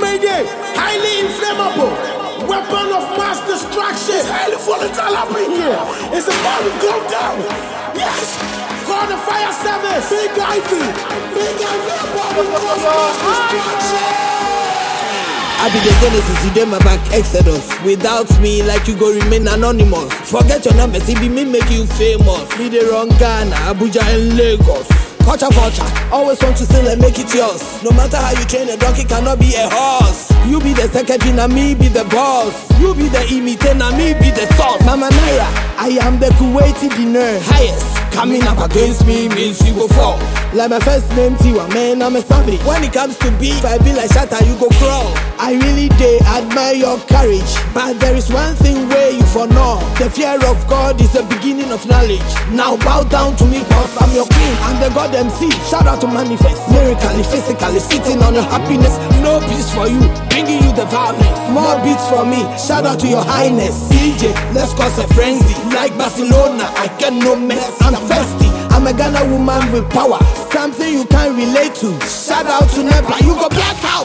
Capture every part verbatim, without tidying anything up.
Mayday, highly inflammable, weapon of mass destruction. It's highly volatile up in here. It's about to go down. Yes. Call the fire service. Big Ivy. Big Ivy about to cause mass destruction. I be the Genesis, you dey my back, Exodus. Without me, like you go remain anonymous. Forget your numbers, it be me make you famous. Be the wrong Ghana, Abuja and Lagos. Culture, culture, always want to steal and make it yours. No matter how you train, a donkey cannot be a horse. You be the secretary, na me be the boss. You be the imitator, na me be the sauce. Mama Naira, I am the Kuwaiti dinner. Highest, coming up against me means you go fall. Like my first name Tiwa, man, I'm a savage. When it comes to beef, I be like Shatta, you go crawl. I really dey admire your courage, but there is one thing where you for know. The fear of God is the beginning of knowledge. Now bow down to me, cause I'm your king. I'm the God M C, shout out to Manifest. Lyrically, physically, sitting on your happiness. No peace for you, bringing you the violence. More beats for me, shout out to your highness. C J, let's cause a frenzy. Like Barcelona, I get no mess, I'm thirsty. I'm a Ghana woman with power, something you can't relate to. Shout out to Nebla, you go black out.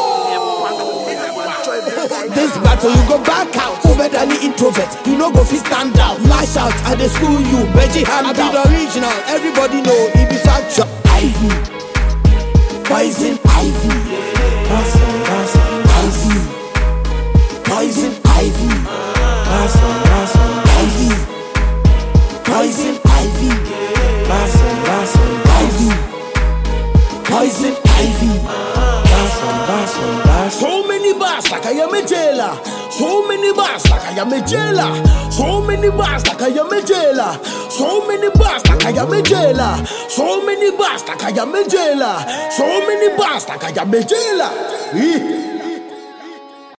This battle you go back out. Over than the introvert, you know go fit stand out. Lash out at the school you, Beji hand out. I be the original, everybody know it be factual. Ivy, poison ivy, poison, poison, ivy, poison ivy, poison, poison, ivy, poison ivy, poison, poison, ivy, poison ivy, poison, poison, poison. So many bars like I am a jailer. So many bars like I am a jailer. So many bars like I am a jailer. So many bars like I am a jailer. So many bars like I am a jailer. So many bars like I am a jailer.